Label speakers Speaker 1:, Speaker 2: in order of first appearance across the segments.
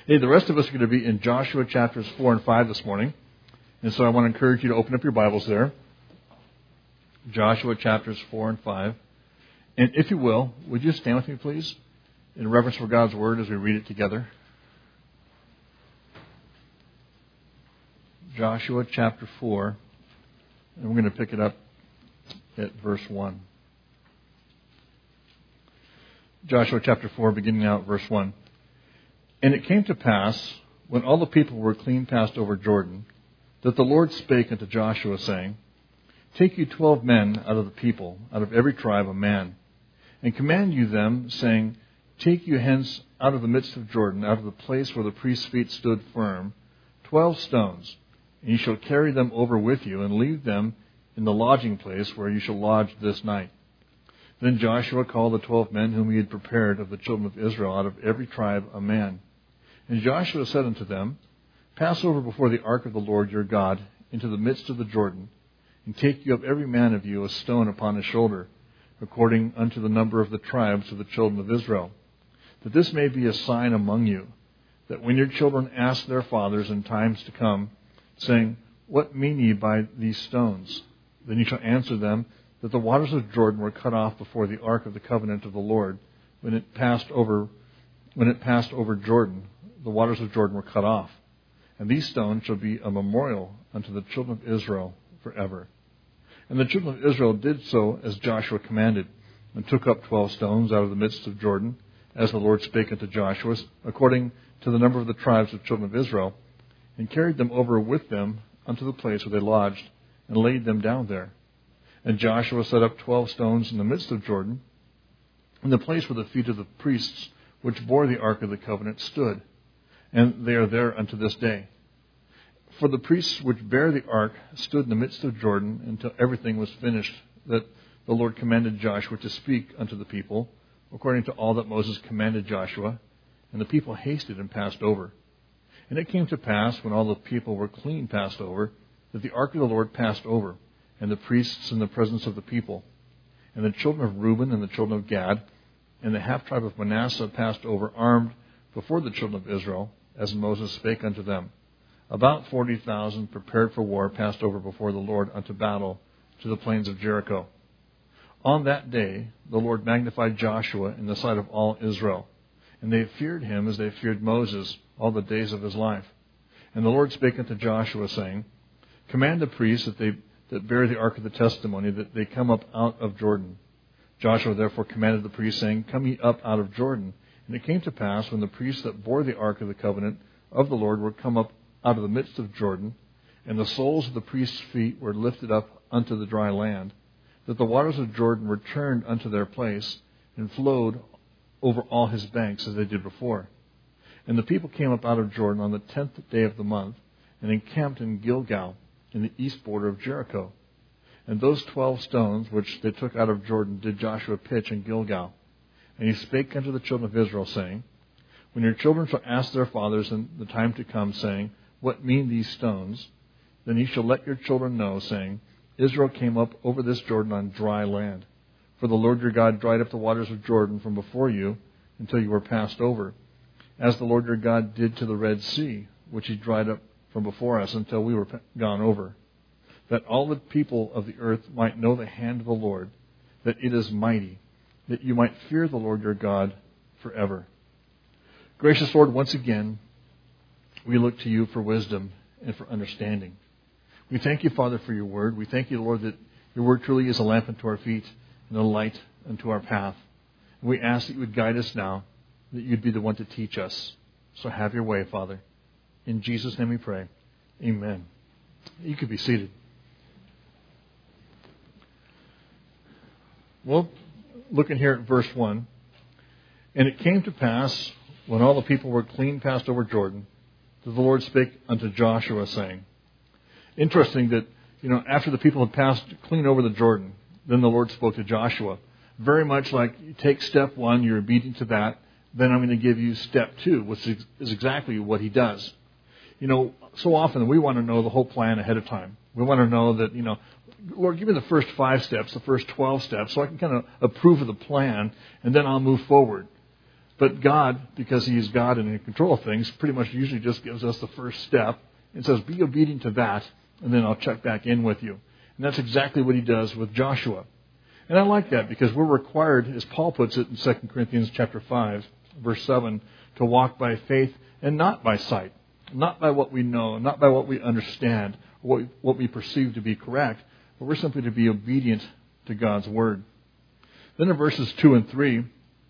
Speaker 1: Hey, the rest of us are going to be in Joshua chapters 4 and 5 this morning. And so I want to encourage you to open up your Bibles there. Joshua chapters 4 and 5. And if you will, would you stand with me, please, in reverence for God's Word as we read it together? Joshua chapter 4, and we're going to pick it up at verse 1. Joshua chapter 4, beginning now at verse 1. And it came to pass, when all the people were clean passed over Jordan, that the Lord spake unto Joshua, saying, Take you 12 men out of the people, out of every tribe a man, and command you them, saying, Take you hence out of the midst of Jordan, out of the place where the priest's feet stood firm, 12 stones, and you shall carry them over with you, and leave them in the lodging place where you shall lodge this night. Then Joshua called the 12 men whom he had prepared of the children of Israel, out of every tribe a man. And Joshua said unto them, Pass over before the ark of the Lord your God into the midst of the Jordan, and take you up every man of you a stone upon his shoulder, according unto the number of the tribes of the children of Israel, that this may be a sign among you, that when your children ask their fathers in times to come, saying, What mean ye by these stones? Then you shall answer them, that the waters of Jordan were cut off before the ark of the covenant of the Lord, when it passed over Jordan. The waters of Jordan were cut off. And these stones shall be a memorial unto the children of Israel forever. And the children of Israel did so as Joshua commanded, and took up 12 stones out of the midst of Jordan, as the Lord spake unto Joshua, according to the number of the tribes of children of Israel, and carried them over with them unto the place where they lodged, and laid them down there. And Joshua set up 12 stones in the midst of Jordan, in the place where the feet of the priests which bore the ark of the covenant stood. And they are there unto this day. For the priests which bear the ark stood in the midst of Jordan until everything was finished, that the Lord commanded Joshua to speak unto the people, according to all that Moses commanded Joshua. And the people hasted and passed over. And it came to pass, when all the people were clean passed over, that the ark of the Lord passed over, and the priests in the presence of the people. And the children of Reuben and the children of Gad, and the half-tribe of Manasseh passed over armed before the children of Israel, as Moses spake unto them. About 40,000 prepared for war passed over before the Lord unto battle to the plains of Jericho. On that day the Lord magnified Joshua in the sight of all Israel, and they feared him as they feared Moses all the days of his life. And the Lord spake unto Joshua, saying, Command the priests that bear the ark of the testimony, that they come up out of Jordan. Joshua therefore commanded the priests, saying, Come ye up out of Jordan. And it came to pass, when the priests that bore the ark of the covenant of the Lord were come up out of the midst of Jordan, and the soles of the priests' feet were lifted up unto the dry land, that the waters of Jordan returned unto their place, and flowed over all his banks as they did before. And the people came up out of Jordan on the 10th day of the month, and encamped in Gilgal, in the east border of Jericho. And those 12 stones which they took out of Jordan did Joshua pitch in Gilgal. And he spake unto the children of Israel, saying, When your children shall ask their fathers in the time to come, saying, What mean these stones? Then ye shall let your children know, saying, Israel came up over this Jordan on dry land. For the Lord your God dried up the waters of Jordan from before you until you were passed over, as the Lord your God did to the Red Sea, which he dried up from before us until we were gone over, that all the people of the earth might know the hand of the Lord, that it is mighty, that you might fear the Lord your God forever. Gracious Lord, once again, we look to you for wisdom and for understanding. We thank you, Father, for your word. We thank you, Lord, that your word truly is a lamp unto our feet and a light unto our path. And we ask that you would guide us now, that you'd be the one to teach us. So have your way, Father. In Jesus' name we pray. Amen. You could be seated. Well, looking here at verse 1. And it came to pass, when all the people were clean passed over Jordan, that the Lord spake unto Joshua, saying. Interesting that, after the people had passed clean over the Jordan, then the Lord spoke to Joshua. Very much like, you take step 1, you're obedient to that, then I'm going to give you step 2, which is exactly what he does. So often we want to know the whole plan ahead of time. We want to know that, Lord, give me the first 5 steps, the first 12 steps, so I can kind of approve of the plan, and then I'll move forward. But God, because He is God and in control of things, pretty much usually just gives us the first step and says, be obedient to that, and then I'll check back in with you. And that's exactly what He does with Joshua. And I like that because we're required, as Paul puts it in 2 Corinthians chapter 5, verse 7, to walk by faith and not by sight. Not by what we know, not by what we understand, or what we perceive to be correct, but we're simply to be obedient to God's Word. Then in verses 2 and 3,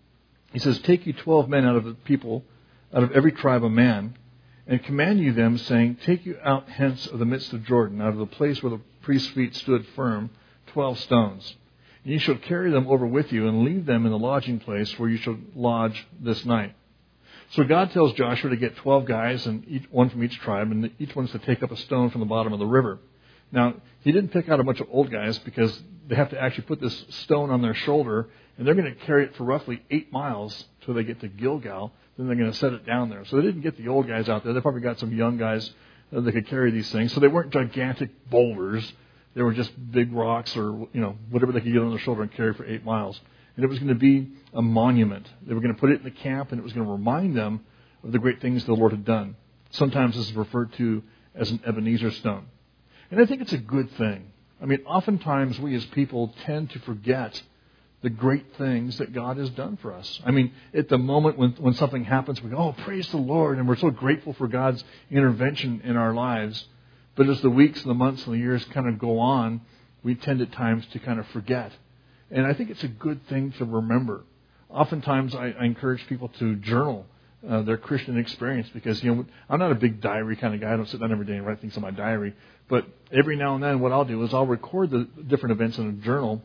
Speaker 1: he says, take you 12 men out of the people, out of every tribe of man, and command you them, saying, take you out hence of the midst of Jordan, out of the place where the priest's feet stood firm, 12 stones. And you shall carry them over with you, and leave them in the lodging place where you shall lodge this night. So God tells Joshua to get 12 guys, and one from each tribe, and each one's to take up a stone from the bottom of the river. Now, He didn't pick out a bunch of old guys because they have to actually put this stone on their shoulder, and they're going to carry it for roughly 8 miles till they get to Gilgal. Then they're going to set it down there. So they didn't get the old guys out there. They probably got some young guys that could carry these things. So they weren't gigantic boulders. They were just big rocks or, whatever they could get on their shoulder and carry for 8 miles. And it was going to be a monument. They were going to put it in the camp, and it was going to remind them of the great things the Lord had done. Sometimes this is referred to as an Ebenezer stone. And I think it's a good thing. I mean, oftentimes we as people tend to forget the great things that God has done for us. I mean, at the moment when something happens, we go, oh, praise the Lord, and we're so grateful for God's intervention in our lives. But as the weeks and the months and the years kind of go on, we tend at times to kind of forget. And I think it's a good thing to remember. Oftentimes I encourage people to journal their Christian experience because, I'm not a big diary kind of guy. I don't sit down every day and write things in my diary. But every now and then what I'll do is I'll record the different events in a journal.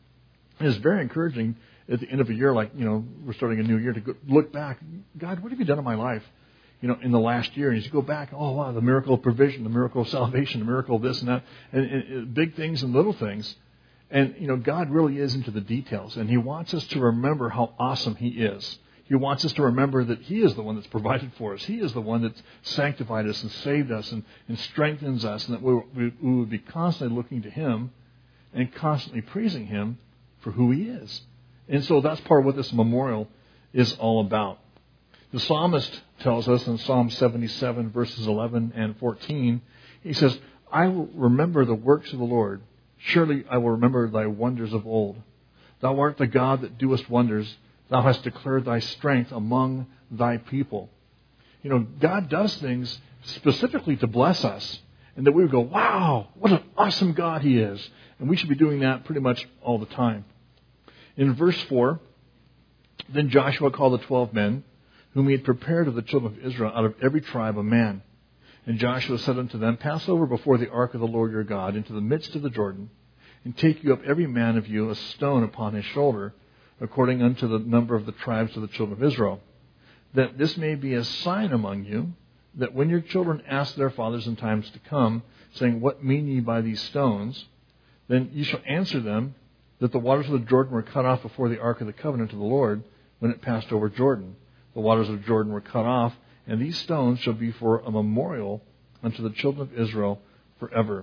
Speaker 1: And it's very encouraging at the end of a year, like, we're starting a new year, to look back. God, what have you done in my life, in the last year? And as you go back, oh, wow, the miracle of provision, the miracle of salvation, the miracle of this and that, and big things and little things. And, God really is into the details. And He wants us to remember how awesome He is. He wants us to remember that He is the one that's provided for us. He is the one that's sanctified us and saved us and strengthens us, and that we would be constantly looking to Him and constantly praising Him for who He is. And so that's part of what this memorial is all about. The psalmist tells us in Psalm 77, verses 11 and 14, he says, I will remember the works of the Lord. Surely I will remember Thy wonders of old. Thou art the God that doest wonders. Thou hast declared Thy strength among Thy people. God does things specifically to bless us, and that we would go, wow, what an awesome God He is. And we should be doing that pretty much all the time. In verse 4, then Joshua called the 12 men, whom he had prepared of the children of Israel out of every tribe of man. And Joshua said unto them, pass over before the ark of the Lord your God into the midst of the Jordan, and take you up every man of you a stone upon his shoulder, according unto the number of the tribes of the children of Israel, that this may be a sign among you, that when your children ask their fathers in times to come, saying, what mean ye by these stones? Then ye shall answer them, that the waters of the Jordan were cut off before the ark of the covenant of the Lord, when it passed over Jordan. The waters of Jordan were cut off, and these stones shall be for a memorial unto the children of Israel forever.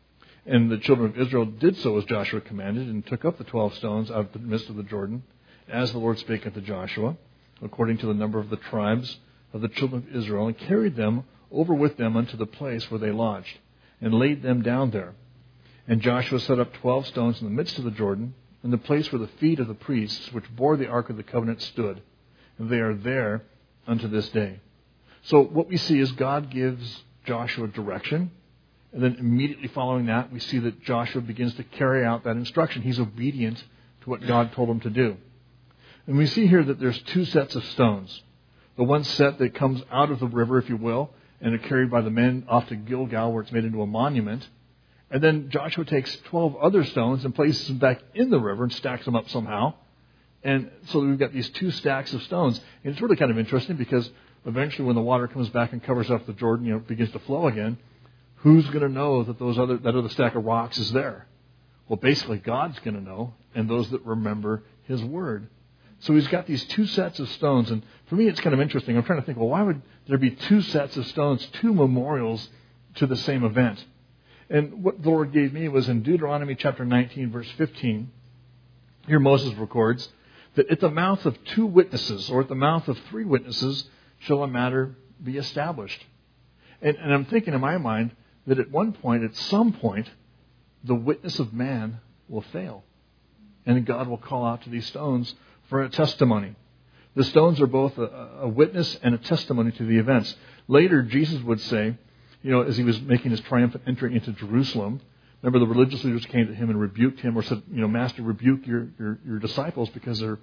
Speaker 1: And the children of Israel did so as Joshua commanded, and took up the 12 stones out of the midst of the Jordan, as the Lord spake unto Joshua, according to the number of the tribes of the children of Israel, and carried them over with them unto the place where they lodged, and laid them down there. And Joshua set up 12 stones in the midst of the Jordan, in the place where the feet of the priests, which bore the ark of the covenant, stood. And they are there unto this day. So what we see is God gives Joshua direction. And then immediately following that, we see that Joshua begins to carry out that instruction. He's obedient to what God told him to do. And we see here that there's 2 sets of stones. The one set that comes out of the river, if you will, and are carried by the men off to Gilgal, where it's made into a monument. And then Joshua takes 12 other stones and places them back in the river and stacks them up somehow. And so we've got these 2 stacks of stones. And it's really kind of interesting because eventually when the water comes back and covers up the Jordan, it begins to flow again. Who's going to know that that other stack of rocks is there? Well, basically God's going to know, and those that remember His word. So He's got these 2 sets of stones. And for me, it's kind of interesting. I'm trying to think, well, why would there be 2 sets of stones, 2 memorials to the same event? And what the Lord gave me was in Deuteronomy chapter 19, verse 15. Here Moses records that at the mouth of 2 witnesses or at the mouth of 3 witnesses shall a matter be established. And I'm thinking in my mind that at some point, the witness of man will fail. And God will call out to these stones for a testimony. The stones are both a witness and a testimony to the events. Later, Jesus would say, as he was making his triumphant entry into Jerusalem, remember the religious leaders came to him and rebuked him or said, Master, rebuke your disciples because they're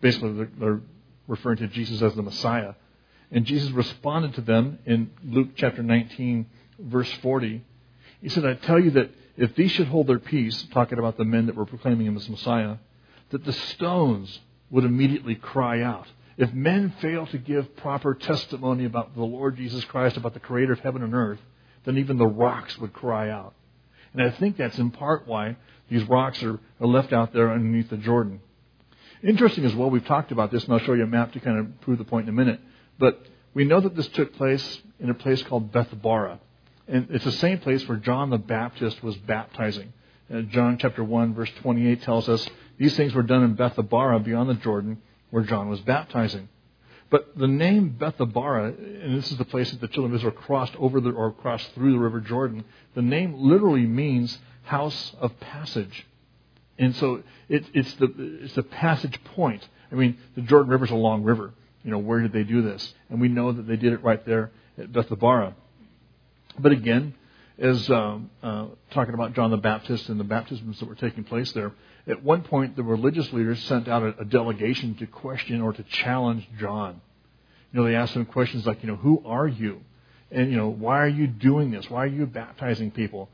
Speaker 1: referring to Jesus as the Messiah. And Jesus responded to them in Luke chapter 19, verse 40. He said, I tell you that if these should hold their peace, talking about the men that were proclaiming him as Messiah, that the stones would immediately cry out. If men fail to give proper testimony about the Lord Jesus Christ, about the Creator of heaven and earth, then even the rocks would cry out. And I think that's in part why these rocks are left out there underneath the Jordan. Interesting as well, we've talked about this, and I'll show you a map to kind of prove the point in a minute. But we know that this took place in a place called Bethabara. And it's the same place where John the Baptist was baptizing. John chapter 1, verse 28 tells us these things were done in Bethabara beyond the Jordan where John was baptizing. But the name Bethabara, and this is the place that the children of Israel crossed through the river Jordan, the name literally means house of passage. And so it's the passage point. I mean, the Jordan River is a long river. Where did they do this? And we know that they did it right there at Bethabara. But again, as talking about John the Baptist and the baptisms that were taking place there, at one point the religious leaders sent out a delegation to question or to challenge John. They asked him questions like, who are you? And, why are you doing this? Why are you baptizing people?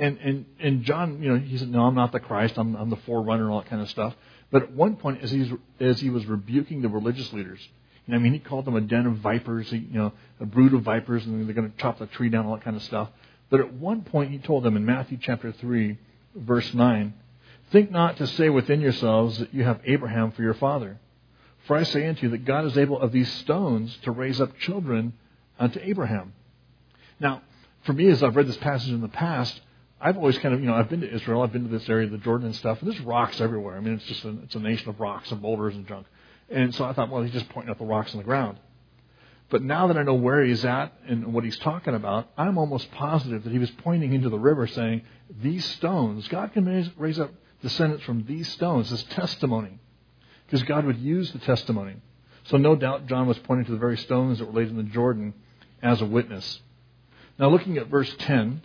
Speaker 1: And John, he said, no, I'm not the Christ. I'm the forerunner and all that kind of stuff. But at one point, as he was rebuking the religious leaders, he called them a den of vipers, a brood of vipers, and they're going to chop the tree down, all that kind of stuff. But at one point, he told them in Matthew chapter 3, verse 9, think not to say within yourselves that you have Abraham for your father. For I say unto you that God is able of these stones to raise up children unto Abraham. Now, for me, as I've read this passage in the past, I've always kind of, I've been to Israel, I've been to this area of the Jordan and stuff, and there's rocks everywhere. It's a nation of rocks and boulders and junk. And so I thought, well, he's just pointing at the rocks on the ground. But now that I know where he's at and what he's talking about, I'm almost positive that he was pointing into the river saying, these stones, God can raise up descendants from these stones, this testimony. Because God would use the testimony. So no doubt John was pointing to the very stones that were laid in the Jordan as a witness. Now looking at verse 10,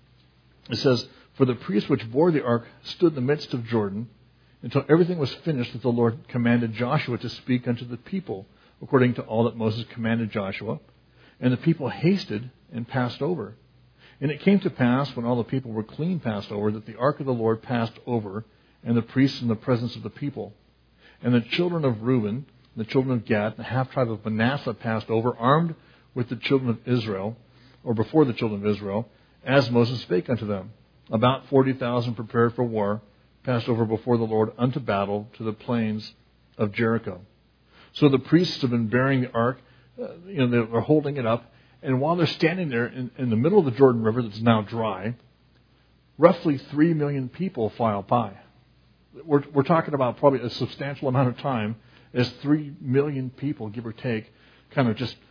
Speaker 1: it says, for the priest which bore the ark stood in the midst of Jordan, until everything was finished that the Lord commanded Joshua to speak unto the people, according to all that Moses commanded Joshua. And the people hasted and passed over. And it came to pass, when all the people were clean passed over, that the ark of the Lord passed over, and the priests in the presence of the people. And the children of Reuben, the children of Gad, and the half-tribe of Manasseh passed over, armed with the children of Israel, or before the children of Israel, as Moses spake unto them. About 40,000 prepared for war, passed over before the Lord unto battle to the plains of Jericho. So the priests have been bearing the ark, they're holding it up, and while they're standing there in the middle of the Jordan River that's now dry, roughly 3 million people file by. We're talking about probably a substantial amount of time as 3 million people, give or take, kind of just,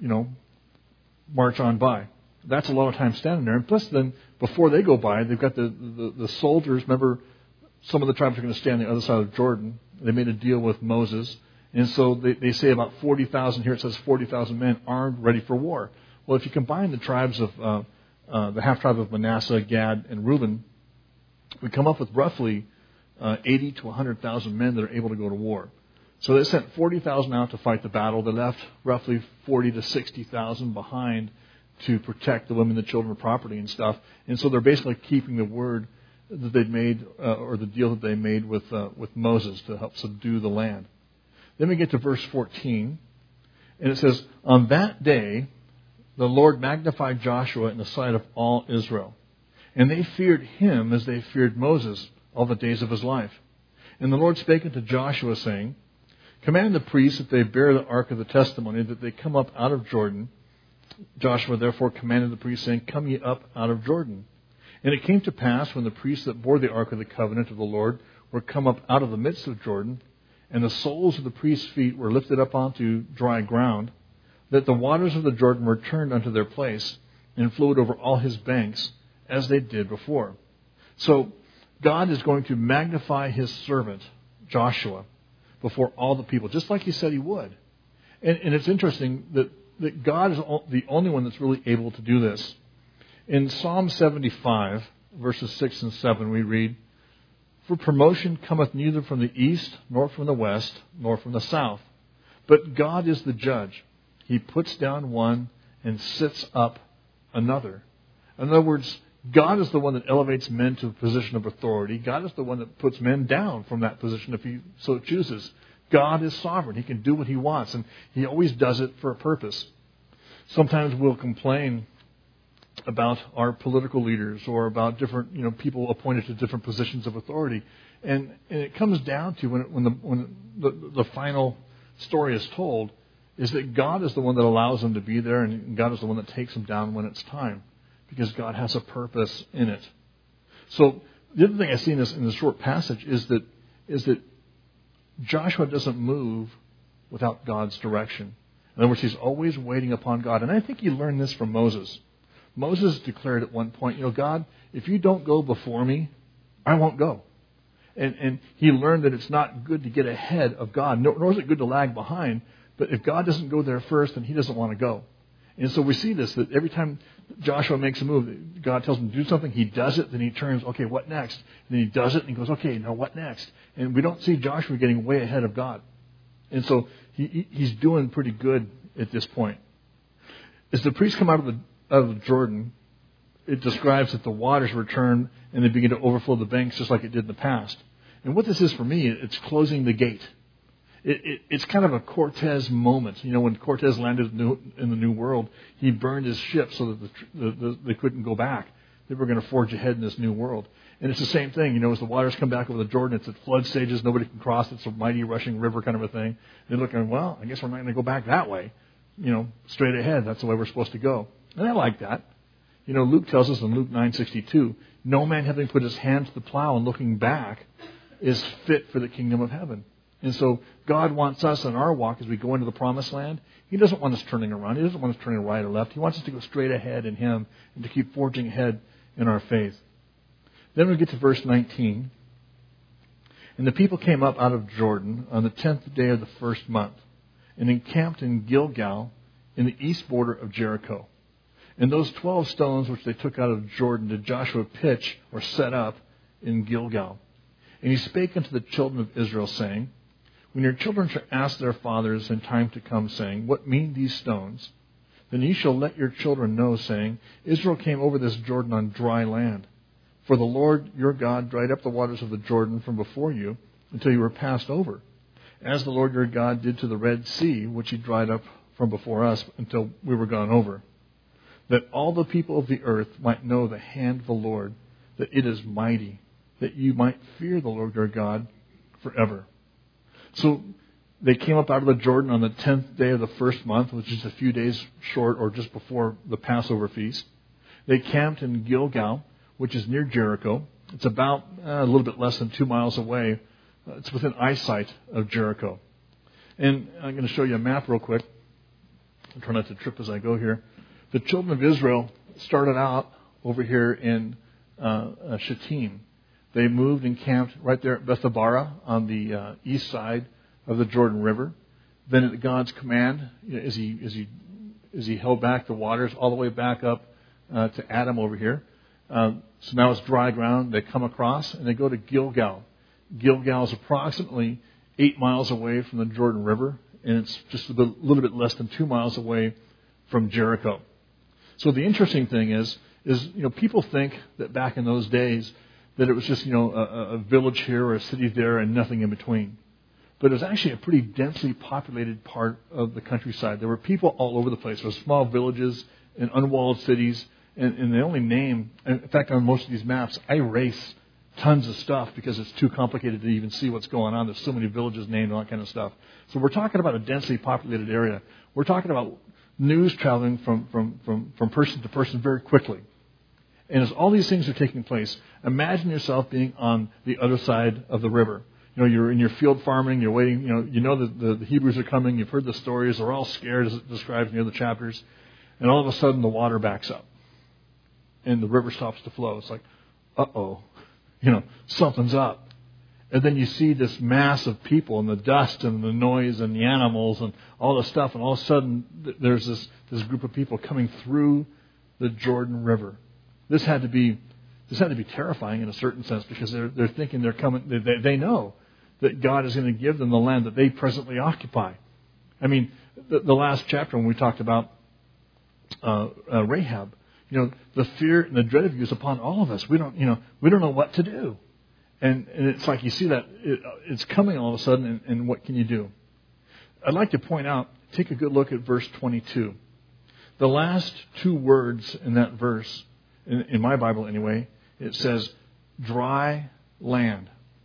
Speaker 1: march on by. That's a lot of time standing there. And plus then, before they go by, they've got the soldiers. Remember, some of the tribes are going to stand on the other side of Jordan. They made a deal with Moses. And so they say about 40,000, here it says 40,000 men armed, ready for war. Well, if you combine the tribes of the half-tribe of Manasseh, Gad, and Reuben, we come up with roughly 80 to 100,000 men that are able to go to war. So they sent 40,000 out to fight the battle. They left roughly 40 to 60,000 behind to protect the women, the children, the property and stuff. And so they're basically keeping the word that they'd made, or the deal that they made with Moses to help subdue the land. Then we get to verse 14, and it says, on that day the Lord magnified Joshua in the sight of all Israel, and they feared him as they feared Moses all the days of his life. And the Lord spake unto Joshua, saying, command the priests that they bear the ark of the testimony, that they come up out of Jordan. Joshua therefore commanded the priests, saying, come ye up out of Jordan. And it came to pass, when the priests that bore the ark of the covenant of the Lord were come up out of the midst of Jordan, and the soles of the priest's feet were lifted up onto dry ground, that the waters of the Jordan returned unto their place and flowed over all his banks as they did before. So God is going to magnify his servant, Joshua, before all the people, just like he said he would. And it's interesting that God is the only one that's really able to do this. In Psalm 75, verses 6 and 7, we read, "For promotion cometh neither from the east, nor from the west, nor from the south. But God is the judge. He puts down one and sits up another." In other words, God is the one that elevates men to a position of authority. God is the one that puts men down from that position if he so chooses. God is sovereign. He can do what he wants, and he always does it for a purpose. Sometimes we'll complain about our political leaders or about different, people appointed to different positions of authority, and it comes down to when the final story is told, is that God is the one that allows them to be there, and God is the one that takes them down when it's time, because God has a purpose in it. So the other thing I see in this short passage is that Joshua doesn't move without God's direction. In other words, he's always waiting upon God. And I think he learned this from Moses. Moses declared at one point, God, if you don't go before me, I won't go. And he learned that it's not good to get ahead of God, nor is it good to lag behind. But if God doesn't go there first, then he doesn't want to go. And so we see this, that every time Joshua makes a move, God tells him to do something, he does it, then he turns, okay, what next? And then he does it, and he goes, okay, now what next? And we don't see Joshua getting way ahead of God. And so he's doing pretty good at this point. As the priests come out of the Jordan, it describes that the waters return and they begin to overflow the banks just like it did in the past. And what this is for me, it's closing the gate. It's kind of a Cortez moment. When Cortez landed in the New World, he burned his ship so that they couldn't go back. They were going to forge ahead in this new world. And it's the same thing. As the waters come back over the Jordan, it's at flood stages. Nobody can cross. It's a mighty rushing river kind of a thing. They're looking, well, I guess we're not going to go back that way. Straight ahead. That's the way we're supposed to go. And I like that. Luke tells us in Luke 9:62, no man having put his hand to the plow and looking back is fit for the kingdom of heaven. And so God wants us in our walk as we go into the promised land. He doesn't want us turning around. He doesn't want us turning right or left. He wants us to go straight ahead in him and to keep forging ahead in our faith. Then we get to verse 19. And the people came up out of Jordan on the 10th day of the first month and encamped in Gilgal in the east border of Jericho. And those 12 stones which they took out of Jordan did Joshua pitch or set up in Gilgal. And he spake unto the children of Israel, saying, when your children shall ask their fathers in time to come, saying, what mean these stones? Then ye shall let your children know, saying, Israel came over this Jordan on dry land. For the Lord your God dried up the waters of the Jordan from before you until you were passed over, as the Lord your God did to the Red Sea, which he dried up from before us until we were gone over. That all the people of the earth might know the hand of the Lord, that it is mighty, that you might fear the Lord your God forever. So they came up out of the Jordan on the 10th day of the first month, which is a few days short or just before the Passover feast. They camped in Gilgal, which is near Jericho. It's about a little bit less than 2 miles away. It's within eyesight of Jericho. And I'm going to show you a map real quick. I'll try not to trip as I go here. The children of Israel started out over here in Shittim. They moved and camped right there at Bethabara on the east side of the Jordan River. Then at God's command, as he held back the waters all the way back up to Adam over here. So now it's dry ground. They come across and they go to Gilgal. Gilgal is approximately 8 miles away from the Jordan River, and it's just a little bit less than 2 miles away from Jericho. So the interesting thing is people think that back in those days that it was just, a village here or a city there and nothing in between. But it was actually a pretty densely populated part of the countryside. There were people all over the place. There were small villages and unwalled cities. And the only name, in fact, on most of these maps, I erase tons of stuff because it's too complicated to even see what's going on. There's so many villages named and all that kind of stuff. So we're talking about a densely populated area. We're talking about news traveling from person to person very quickly. And as all these things are taking place, imagine yourself being on the other side of the river. you're in your field farming, you're waiting, you know that the Hebrews are coming, you've heard the stories, they're all scared as it describes near the chapters, and all of a sudden the water backs up and the river stops to flow. It's like, uh-oh, something's up. And then you see this mass of people and the dust and the noise and the animals and all the stuff, and all of a sudden there's this group of people coming through the Jordan River. This had to be terrifying in a certain sense, because they're thinking they're coming. They know that God is going to give them the land that they presently occupy. I mean, the last chapter when we talked about Rahab, the fear and the dread of you is upon all of us. We don't know what to do. And it's like you see that it's coming all of a sudden, and what can you do? I'd like to point out, take a good look at verse 22. The last two words in that verse, in my Bible anyway, it says, dry land.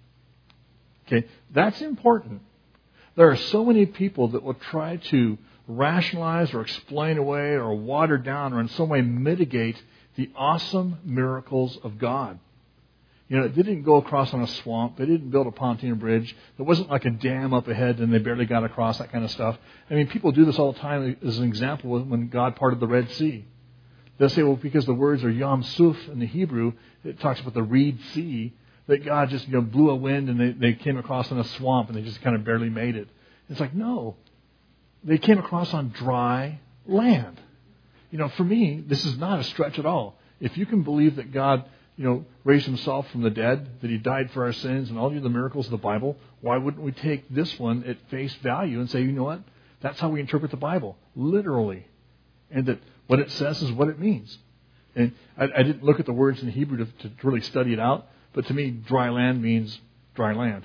Speaker 1: Okay, that's important. There are so many people that will try to rationalize or explain away or water down or in some way mitigate the awesome miracles of God. It didn't go across on a swamp. They didn't build a pontoon bridge. There wasn't like a dam up ahead and they barely got across, that kind of stuff. I mean, people do this all the time as an example when God parted the Red Sea. They'll say, well, because the words are Yam Suf in the Hebrew, it talks about the Reed Sea, that God just blew a wind and they came across on a swamp and they just kind of barely made it. It's like, no. They came across on dry land. For me, this is not a stretch at all. If you can believe that God raised himself from the dead, that he died for our sins and all the other miracles of the Bible, why wouldn't we take this one at face value and say, you know what? That's how we interpret the Bible, literally. And that what it says is what it means. And I didn't look at the words in Hebrew to really study it out, but to me, dry land means dry land,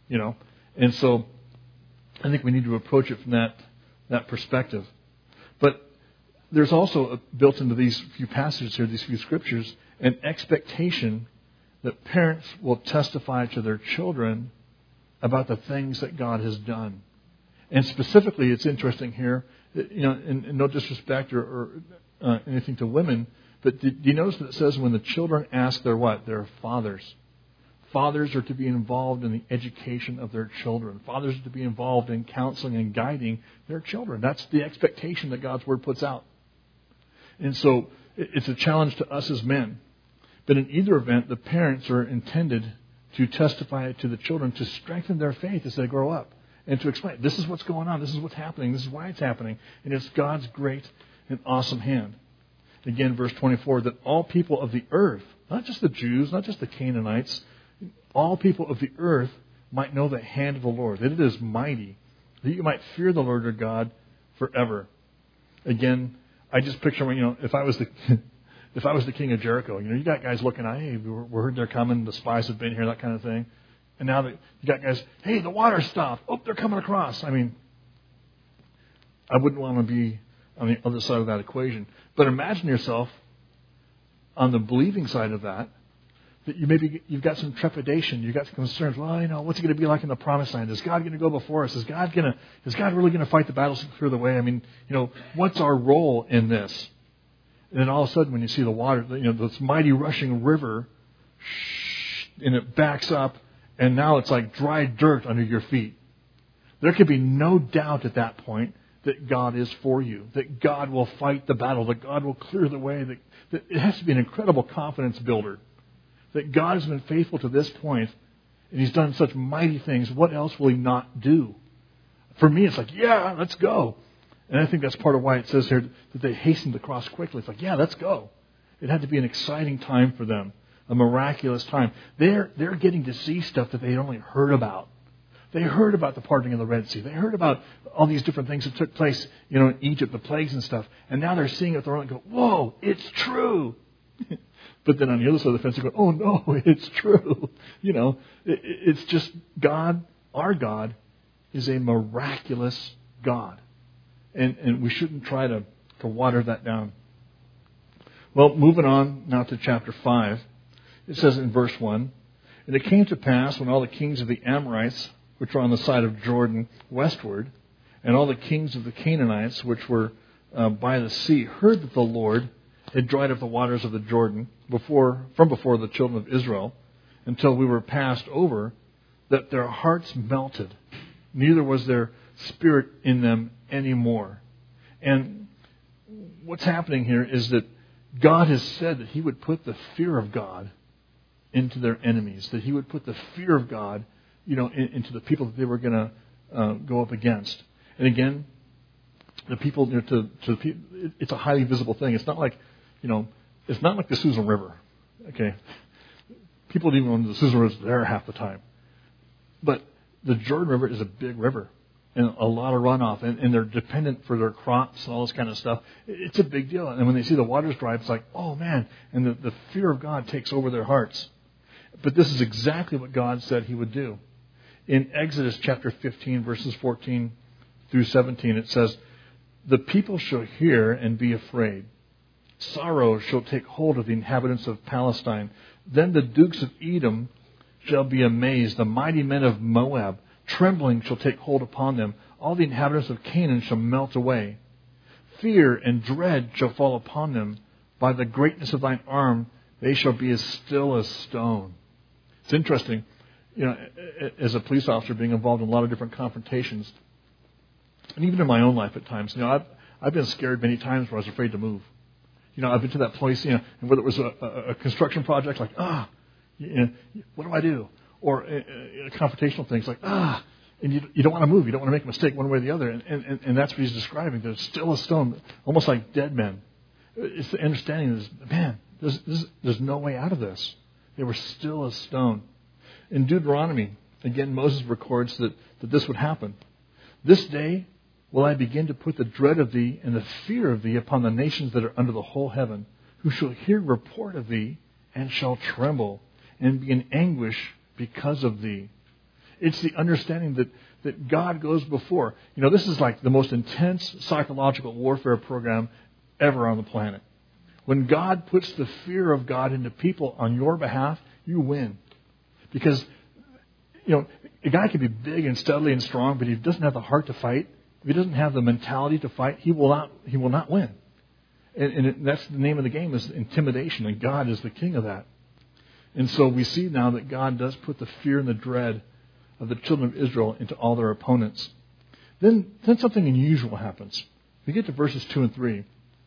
Speaker 1: And so I think we need to approach it from that perspective. But there's also built into these few passages here, these few scriptures, an expectation that parents will testify to their children about the things that God has done. And specifically, it's interesting here, in no disrespect or anything to women, but do you notice that it says when the children ask their fathers. Fathers are to be involved in the education of their children. Fathers are to be involved in counseling and guiding their children. That's the expectation that God's Word puts out. And so it's a challenge to us as men. But in either event, the parents are intended to testify to the children to strengthen their faith as they grow up. And to explain, this is what's going on, this is what's happening, this is why it's happening. And it's God's great and awesome hand. Again, verse 24, that all people of the earth, not just the Jews, not just the Canaanites, all people of the earth might know the hand of the Lord, that it is mighty, that you might fear the Lord your God forever. Again, I just picture, if I was the king of Jericho, you got guys looking, hey, we heard they're coming, the spies have been here, that kind of thing. And now you got guys, hey, the water stopped. Oh, they're coming across. I mean, I wouldn't want to be on the other side of that equation. But imagine yourself on the believing side of that you've got some trepidation, you've got some concerns. Well, what's it going to be like in the promised land? Is God going to go before us? Is God really going to fight the battles and clear the way? I mean, what's our role in this? And then all of a sudden, when you see the water, this mighty rushing river, and it backs up, and now it's like dry dirt under your feet. There can be no doubt at that point that God is for you, that God will fight the battle, that God will clear the way. That it has to be an incredible confidence builder, that God has been faithful to this point, and He's done such mighty things. What else will He not do? For me, it's like, yeah, let's go. And I think that's part of why it says here that they hastened to cross quickly. It's like, yeah, let's go. It had to be an exciting time for them, a miraculous time. They're getting to see stuff that they'd only heard about. They heard about the parting of the Red Sea. They heard about all these different things that took place, in Egypt, the plagues and stuff. And now they're seeing it with their own and go, whoa, it's true. But then on the other side of the fence, they go, oh no, it's true. It's just God, our God, is a miraculous God. And we shouldn't try to water that down. Well, moving on now to chapter 5. It says in verse 1, and it came to pass when all the kings of the Amorites, which are on the side of Jordan westward, and all the kings of the Canaanites, which were by the sea, heard that the Lord had dried up the waters of the Jordan from before the children of Israel, until we were passed over, that their hearts melted. Neither was there spirit in them anymore. And what's happening here is that God has said that He would put the fear of God into their enemies, that He would put the fear of God, into the people that they were going to go up against. And again, the people, it's a highly visible thing. It's not like, it's not like the Susan River. Okay, people don't even know the Susan River is there half the time. But the Jordan River is a big river and a lot of runoff, and they're dependent for their crops and all this kind of stuff. It's a big deal. And when they see the waters dry, it's like, oh man, and the fear of God takes over their hearts. But this is exactly what God said He would do. In Exodus chapter 15, verses 14 through 17, it says, "The people shall hear and be afraid. Sorrow shall take hold of the inhabitants of Palestine. Then the dukes of Edom shall be amazed. The mighty men of Moab, trembling shall take hold upon them. All the inhabitants of Canaan shall melt away. Fear and dread shall fall upon them. By the greatness of thine arm, they shall be as still as stone." It's interesting, as a police officer, being involved in a lot of different confrontations, and even in my own life at times, I've been scared many times where I was afraid to move. I've been to that place, and whether it was a construction project, like, what do I do? Or confrontational things like, and you don't want to move. You don't want to make a mistake one way or the other. And that's what he's describing. There's still a stone, almost like dead men. It's the understanding that, man, there's no way out of this. They were still a stone. In Deuteronomy, again, Moses records that this would happen. "This day will I begin to put the dread of thee and the fear of thee upon the nations that are under the whole heaven, who shall hear report of thee and shall tremble and be in anguish because of thee." It's the understanding that God goes before. This is like the most intense psychological warfare program ever on the planet. When God puts the fear of God into people on your behalf, you win. Because, a guy can be big and steadily and strong, but if he doesn't have the heart to fight, if he doesn't have the mentality to fight, he will not win. And that's the name of the game, is intimidation, and God is the king of that. And so we see now that God does put the fear and the dread of the children of Israel into all their opponents. Then something unusual happens. We get to verses 2 and 3.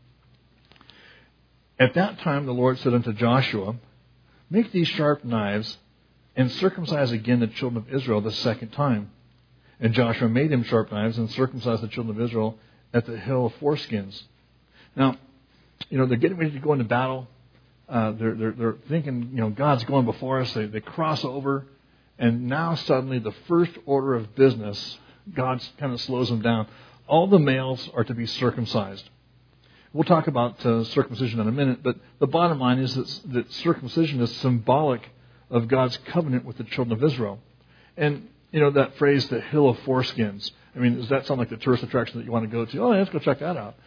Speaker 1: "At that time the Lord said unto Joshua, Make these sharp knives, and circumcise again the children of Israel the second time. And Joshua made them sharp knives and circumcised the children of Israel at the hill of foreskins." Now, they're getting ready to go into battle. They're thinking, God's going before us. They cross over, and now suddenly the first order of business, God kind of slows them down. All the males are to be circumcised. We'll talk about circumcision in a minute, but the bottom line is that circumcision is symbolic of God's covenant with the children of Israel. And, that phrase, the hill of foreskins, does that sound like the tourist attraction that you want to go to? Oh, let's go check that out.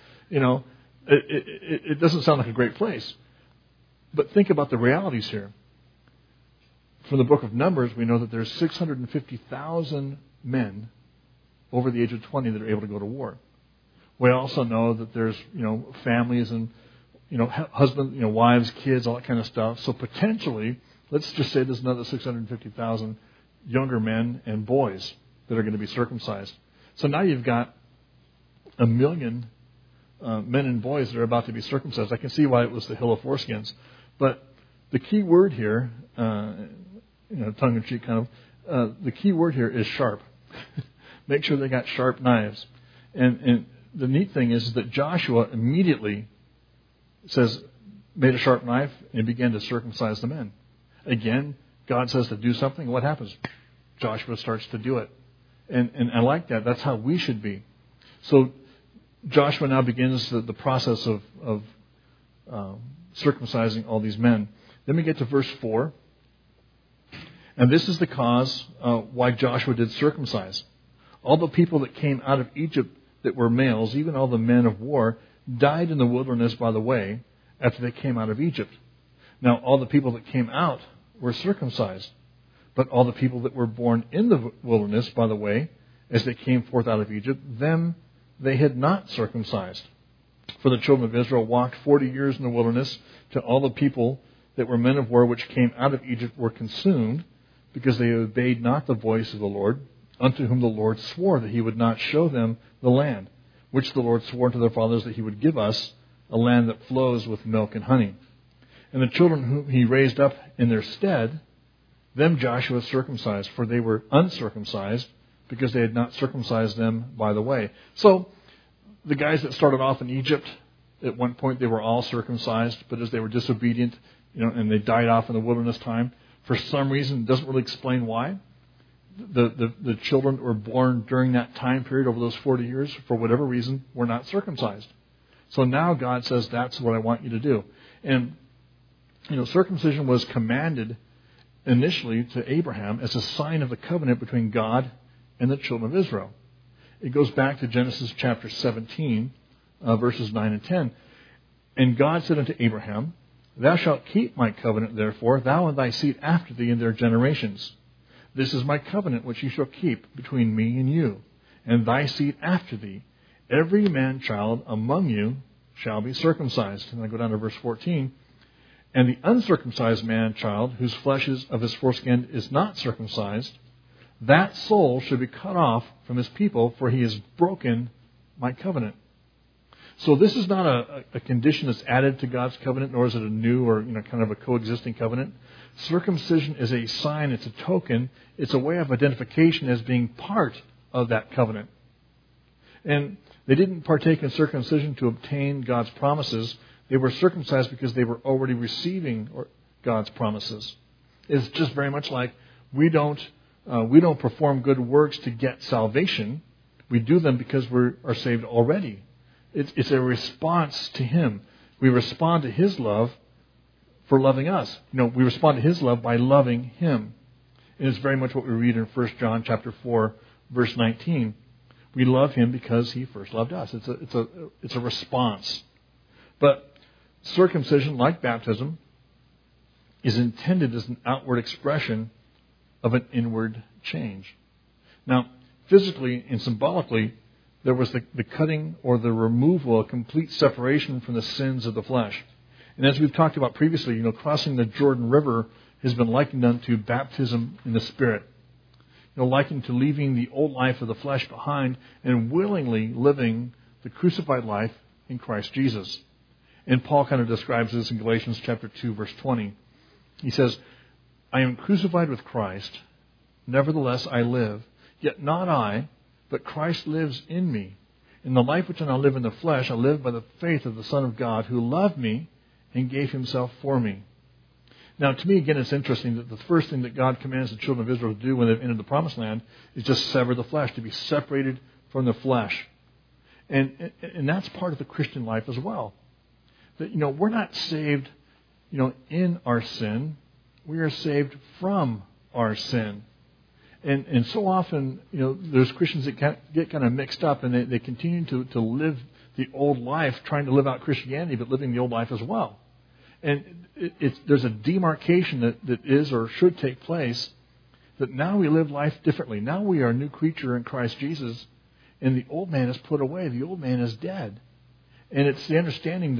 Speaker 1: It doesn't sound like a great place. But think about the realities here. From the book of Numbers, we know that there's 650,000 men over the age of 20 that are able to go to war. We also know that there's, families and, husbands, wives, kids, all that kind of stuff. So potentially, let's just say there's another 650,000 younger men and boys that are going to be circumcised. So now you've got 1 million men and boys that are about to be circumcised. I can see why it was the hill of foreskins. But the key word here, tongue-in-cheek kind of, the key word here is sharp. Make sure they got sharp knives. And the neat thing is that Joshua immediately made a sharp knife and began to circumcise the men. Again, God says to do something. What happens? Joshua starts to do it. And I like that. That's how we should be. So Joshua now begins the process of circumcising all these men. Then we get to verse 4. And this is the cause why Joshua did circumcise. All the people that came out of Egypt that were males, even all the men of war, died in the wilderness by the way after they came out of Egypt. Now, all the people that came out were circumcised, but all the people that were born in the wilderness by the way, as they came forth out of Egypt, them they had not circumcised. For the children of Israel walked 40 years in the wilderness till all the people that were men of war which came out of Egypt were consumed. because they obeyed not the voice of the Lord, unto whom the Lord swore that he would not show them the land, which the Lord swore to their fathers that he would give us, a land that flows with milk and honey. And the children whom he raised up in their stead, them Joshua circumcised, for they were uncircumcised, because they had not circumcised them by the way. So, the guys that started off in Egypt, at one point they were all circumcised, but as they were disobedient, and they died off in the wilderness time, for some reason, it doesn't really explain why, the children that were born during that time period over those 40 years, for whatever reason, were not circumcised. So now God says, that's what I want you to do. And, circumcision was commanded initially to Abraham as a sign of the covenant between God and the children of Israel. It goes back to Genesis chapter 17, verses 9 and 10. And God said unto Abraham, Thou shalt keep my covenant, therefore, thou and thy seed after thee in their generations. This is my covenant which ye shall keep between me and you, and thy seed after thee. Every man-child among you shall be circumcised. And I go down to verse 14. And the uncircumcised man-child, whose flesh is of his foreskin is not circumcised, that soul should be cut off from his people, for he has broken my covenant. So this is not a condition that's added to God's covenant, nor is it a new or kind of a coexisting covenant. Circumcision is a sign, it's a token, it's a way of identification as being part of that covenant. And they didn't partake in circumcision to obtain God's promises. They were circumcised because they were already receiving God's promises. It's just very much like we don't perform good works to get salvation. We do them because we are saved already. It's a response to Him. We respond to His love for loving us. We respond to His love by loving Him. And it's very much what we read in 1 John chapter 4, verse 19. We love Him because He first loved us. It's a response. But circumcision, like baptism, is intended as an outward expression of an inward change. Now, physically and symbolically, there was the cutting or the removal, a complete separation from the sins of the flesh. And as we've talked about previously, crossing the Jordan River has been likened unto baptism in the Spirit. Likened to leaving the old life of the flesh behind and willingly living the crucified life in Christ Jesus. And Paul kind of describes this in Galatians chapter 2, verse 20. He says, I am crucified with Christ, nevertheless I live, yet not I, but Christ lives in me. In the life which I now live in the flesh, I live by the faith of the Son of God, who loved me and gave Himself for me. Now, to me, again, it's interesting that the first thing that God commands the children of Israel to do when they've entered the Promised Land is just sever the flesh, to be separated from the flesh. And that's part of the Christian life as well. That, we're not saved, in our sin. We are saved from our sin. And so often, there's Christians that get kind of mixed up, and they continue to live the old life, trying to live out Christianity, but living the old life as well. And there's a demarcation that is or should take place, that now we live life differently. Now we are a new creature in Christ Jesus, and the old man is put away. The old man is dead. And it's the understanding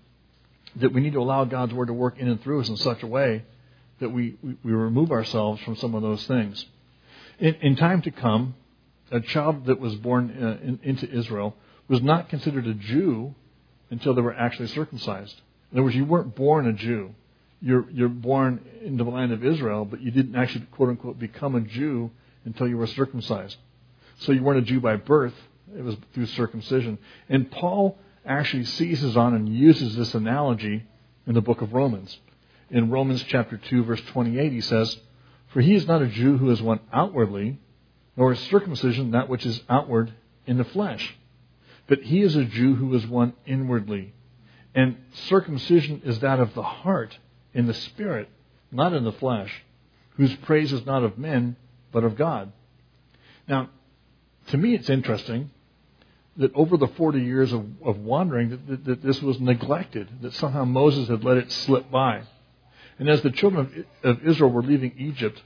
Speaker 1: that we need to allow God's Word to work in and through us in such a way that we remove ourselves from some of those things. In time to come, a child that was born into Israel was not considered a Jew until they were actually circumcised. In other words, you weren't born a Jew. You're born into the land of Israel, but you didn't actually, quote unquote, become a Jew until you were circumcised. So you weren't a Jew by birth. It was through circumcision. And Paul actually seizes on and uses this analogy in the book of Romans. In Romans chapter 2, verse 28, he says, For he is not a Jew who is one outwardly, nor is circumcision that which is outward in the flesh. But he is a Jew who is one inwardly. And circumcision is that of the heart, in the spirit, not in the flesh, whose praise is not of men, but of God. Now, to me it's interesting that over the 40 years of wandering, that this was neglected, that somehow Moses had let it slip by. And as the children of Israel were leaving Egypt,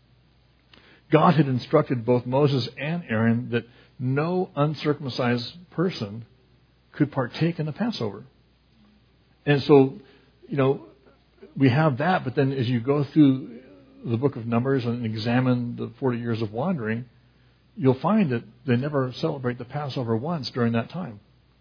Speaker 1: God had instructed both Moses and Aaron that no uncircumcised person could partake in the Passover. And so, we have that, but then as you go through the book of Numbers and examine the 40 years of wandering, you'll find that they never celebrate the Passover once during that time.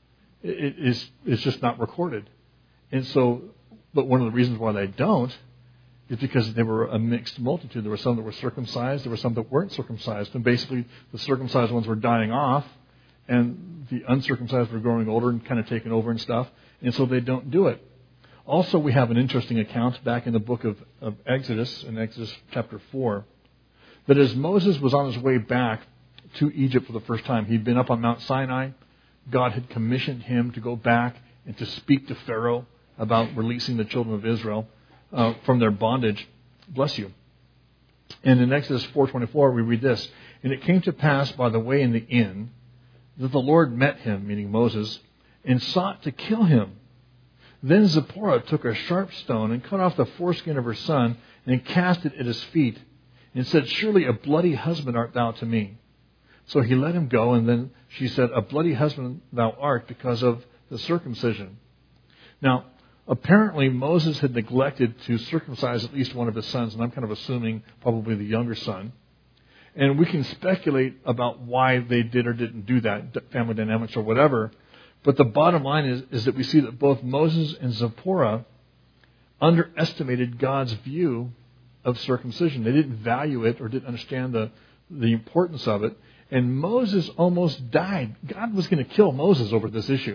Speaker 1: It's just not recorded. And so, but one of the reasons why they don't is because they were a mixed multitude. There were some that were circumcised, there were some that weren't circumcised. And basically, the circumcised ones were dying off, and the uncircumcised were growing older and kind of taking over and stuff. And so they don't do it. Also, we have an interesting account back in the book of Exodus, in Exodus chapter 4, that as Moses was on his way back to Egypt for the first time, he'd been up on Mount Sinai. God had commissioned him to go back and to speak to Pharaoh about releasing the children of Israel from their bondage. Bless you. And in Exodus 4:24, we read this: "And it came to pass by the way in the inn that the Lord met him," meaning Moses, "and sought to kill him. Then Zipporah took a sharp stone and cut off the foreskin of her son and cast it at his feet and said, 'Surely a bloody husband art thou to me.' So he let him go, and then she said, 'A bloody husband thou art because of the circumcision.'" Now, apparently Moses had neglected to circumcise at least one of his sons, and I'm kind of assuming probably the younger son. And we can speculate about why they did or didn't do that, family dynamics or whatever. But the bottom line is that we see that both Moses and Zipporah underestimated God's view of circumcision. They didn't value it or didn't understand the importance of it. And Moses almost died. God was going to kill Moses over this issue.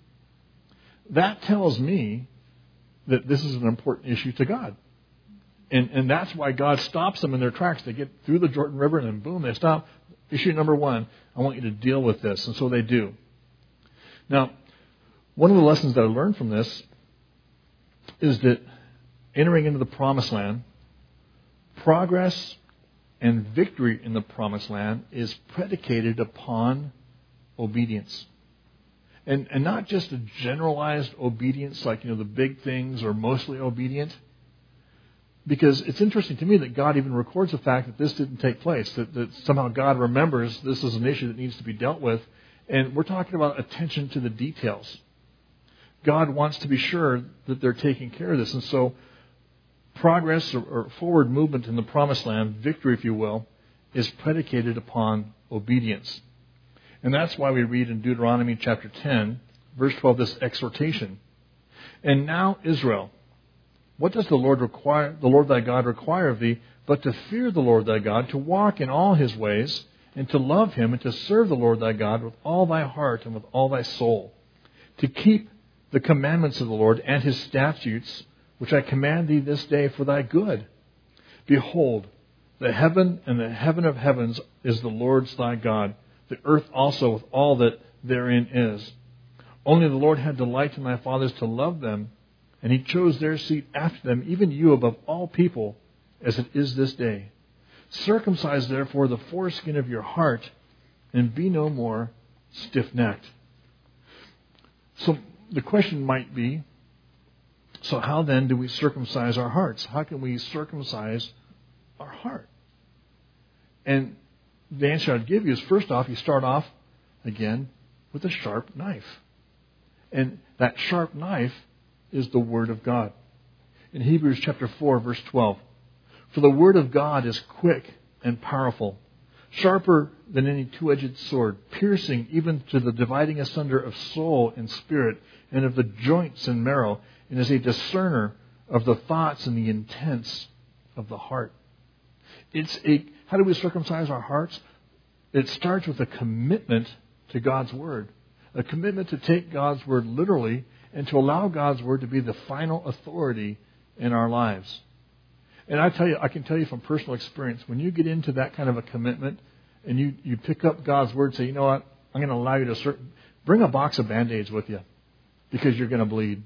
Speaker 1: That tells me that this is an important issue to God. And that's why God stops them in their tracks. They get through the Jordan River and then boom, they stop. Issue number one, I want you to deal with this. And so they do. Now, one of the lessons that I learned from this is that entering into the Promised Land, progress and victory in the Promised Land is predicated upon obedience. And not just a generalized obedience like, the big things or mostly obedient. Because it's interesting to me that God even records the fact that this didn't take place, that somehow God remembers this is an issue that needs to be dealt with. And we're talking about attention to the details. God wants to be sure that they're taking care of this. And so progress or forward movement in the Promised Land, victory, if you will, is predicated upon obedience. And that's why we read in Deuteronomy chapter 10, verse 12, this exhortation. "And now, Israel, what does the Lord thy God require of thee, but to fear the Lord thy God, to walk in all his ways, and to love him, and to serve the Lord thy God with all thy heart and with all thy soul, to keep the commandments of the Lord and his statutes, which I command thee this day for thy good. Behold, the heaven and the heaven of heavens is the Lord's thy God, the earth also with all that therein is. Only the Lord had delight in thy fathers to love them, and he chose their seed after them, even you above all people, as it is this day. Circumcise therefore the foreskin of your heart, and be no more stiff-necked." So the question might be, so how then do we circumcise our hearts? How can we circumcise our heart? And the answer I'd give you is, first off, you start off, again, with a sharp knife. And that sharp knife is the Word of God. In Hebrews chapter 4, verse 12, "For the Word of God is quick and powerful, sharper than any two-edged sword, piercing even to the dividing asunder of soul and spirit, and of the joints and marrow, and is a discerner of the thoughts and the intents of the heart." How do we circumcise our hearts? It starts with a commitment to God's Word, a commitment to take God's Word literally and to allow God's Word to be the final authority in our lives. And I can tell you from personal experience, when you get into that kind of a commitment and you pick up God's Word and say, you know what, I'm going to allow you to bring a box of Band-Aids with you because you're going to bleed.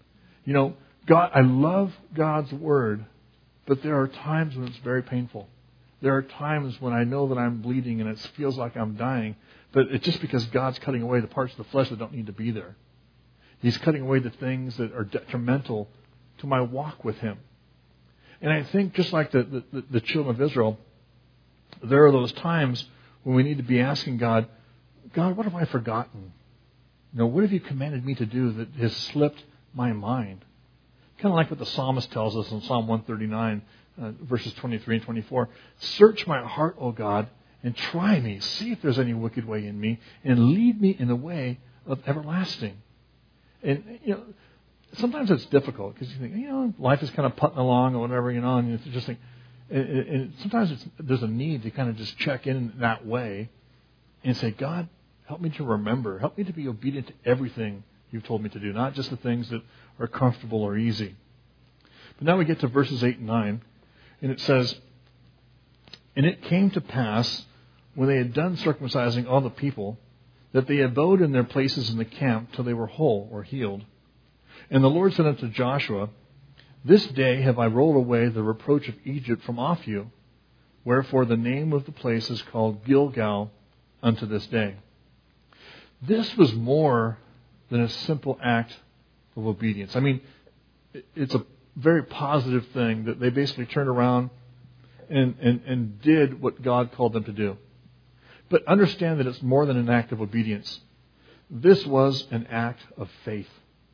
Speaker 1: God, I love God's Word, but there are times when it's very painful. There are times when I know that I'm bleeding and it feels like I'm dying, but it's just because God's cutting away the parts of the flesh that don't need to be there. He's cutting away the things that are detrimental to my walk with Him. And I think just like the children of Israel, there are those times when we need to be asking God, what have I forgotten? What have you commanded me to do that has slipped my mind? Kind of like what the psalmist tells us in Psalm 139, verses 23 and 24. Search my heart, O God, and try me. See if there's any wicked way in me, and lead me in the way of everlasting. And, sometimes it's difficult because you think, life is kind of putting along or whatever, and you just think, and sometimes there's a need to kind of just check in that way and say, God, help me to remember. Help me to be obedient to everything you've told me to do, not just the things that are comfortable or easy. But now we get to verses 8 and 9, and it says, And it came to pass, when they had done circumcising all the people, that they abode in their places in the camp till they were whole or healed. And the Lord said unto Joshua, This day have I rolled away the reproach of Egypt from off you. Wherefore the name of the place is called Gilgal unto this day. This was more than a simple act of obedience. I mean, it's a very positive thing that they basically turned around and did what God called them to do. But understand that it's more than an act of obedience. This was an act of faith.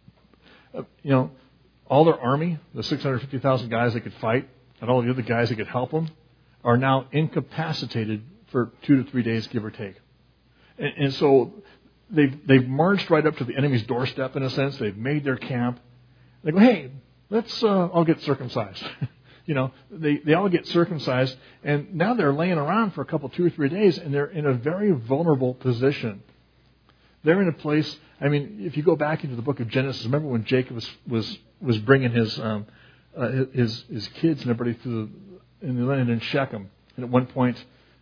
Speaker 1: All their army, the 650,000 guys that could fight, and all the other guys that could help them, are now incapacitated for 2 to 3 days, give or take. And so they've marched right up to the enemy's doorstep, in a sense. They've made their camp. They go, hey, let's all get circumcised. They all get circumcised, and now they're laying around for a couple, 2 or 3 days, and they're in a very vulnerable position. They're in a place. I mean, if you go back into the book of Genesis, remember when Jacob was bringing his kids and everybody in the land in Shechem, and at one point,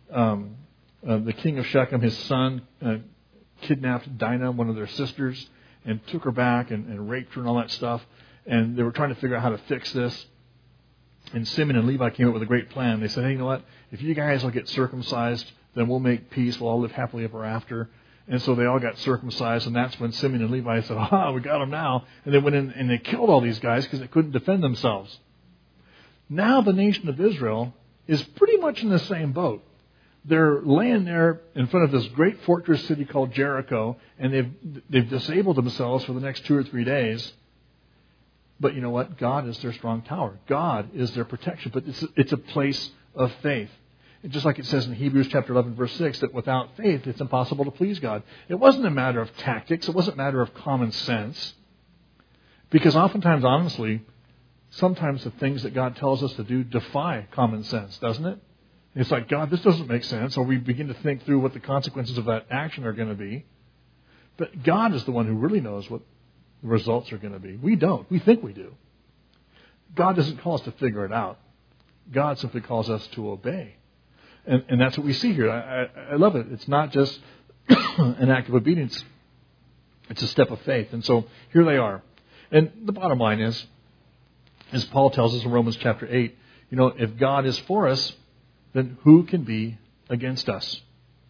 Speaker 1: the king of Shechem, his son, kidnapped Dinah, one of their sisters, and took her back and raped her and all that stuff. And they were trying to figure out how to fix this. And Simeon and Levi came up with a great plan. They said, hey, you know what? If you guys will get circumcised, then we'll make peace. We'll all live happily ever after. And so they all got circumcised, and that's when Simeon and Levi said, we got them now. And they went in and they killed all these guys because they couldn't defend themselves. Now the nation of Israel is pretty much in the same boat. They're laying there in front of this great fortress city called Jericho, and they've disabled themselves for the next 2 or 3 days. But you know what? God is their strong tower. God is their protection. But it's a place of faith. And just like it says in Hebrews chapter 11, verse 6, that without faith, it's impossible to please God. It wasn't a matter of tactics. It wasn't a matter of common sense. Because oftentimes, honestly, sometimes the things that God tells us to do defy common sense, doesn't it? It's like, God, this doesn't make sense. Or we begin to think through what the consequences of that action are going to be. But God is the one who really knows what the results are going to be. We don't. We think we do. God doesn't call us to figure it out. God simply calls us to obey. And that's what we see here. I love it. It's not just an act of obedience. It's a step of faith. And so here they are. And the bottom line is, as Paul tells us in Romans chapter 8, if God is for us, then who can be against us?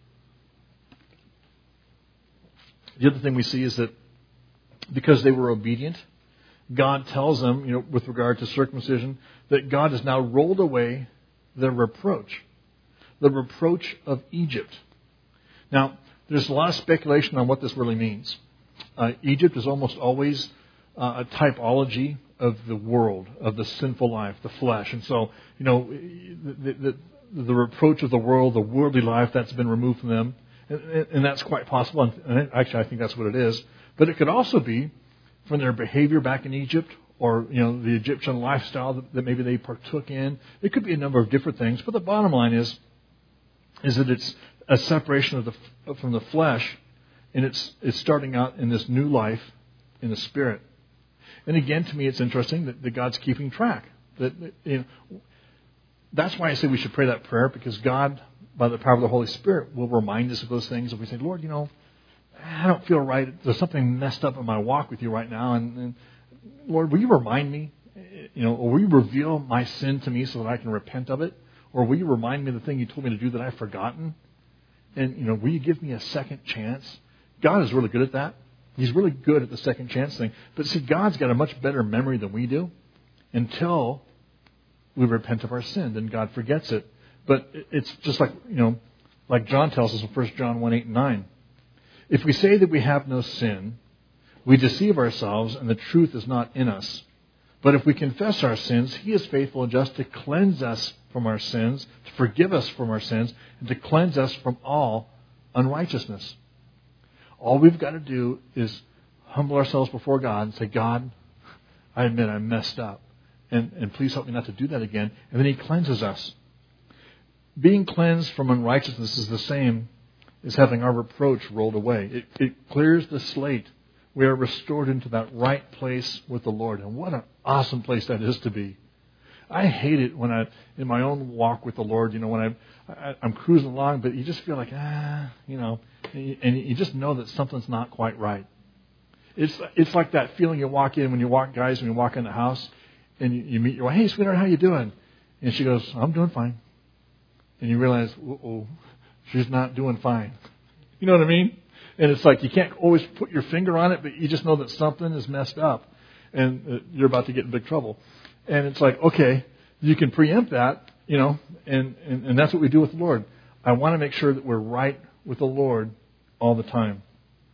Speaker 1: The other thing we see is that because they were obedient, God tells them, with regard to circumcision, that God has now rolled away their reproach. The reproach of Egypt. Now, there's a lot of speculation on what this really means. Egypt is almost always a typology of the world, of the sinful life, the flesh. And so, the reproach of the world, the worldly life, that's been removed from them. And that's quite possible. And actually, I think that's what it is. But it could also be from their behavior back in Egypt, or the Egyptian lifestyle that maybe they partook in. It could be a number of different things. But the bottom line is that it's a separation from the flesh, and it's starting out in this new life in the Spirit. And again, to me, it's interesting that God's keeping track. That's why I say we should pray that prayer, because God, by the power of the Holy Spirit, will remind us of those things. If we say, Lord, I don't feel right. There's something messed up in my walk with you right now. And Lord, will you remind me? Or will you reveal my sin to me so that I can repent of it? Or will you remind me of the thing you told me to do that I've forgotten? And will you give me a second chance? God is really good at that. He's really good at the second chance thing. But see, God's got a much better memory than we do. Until we repent of our sin, then God forgets it. But it's just like, like John tells us in 1 John 1, 8 and 9. If we say that we have no sin, we deceive ourselves and the truth is not in us. But if we confess our sins, He is faithful and just to cleanse us from our sins, to forgive us from our sins, and to cleanse us from all unrighteousness. All we've got to do is humble ourselves before God and say, God, I admit I messed up. And please help me not to do that again. And then He cleanses us. Being cleansed from unrighteousness is the same as having our reproach rolled away. It clears the slate. We are restored into that right place with the Lord. And what an awesome place that is to be. I hate it when in my own walk with the Lord, when I'm cruising along, but you just feel like, and you just know that something's not quite right. It's like that feeling you walk in when you walk in the house and you meet your wife. Hey, sweetheart, how you doing? And she goes, I'm doing fine. And you realize, she's not doing fine. You know what I mean? And it's like you can't always put your finger on it, but you just know that something is messed up and you're about to get in big trouble. And it's like, okay, you can preempt that, and that's what we do with the Lord. I want to make sure that we're right with the Lord all the time.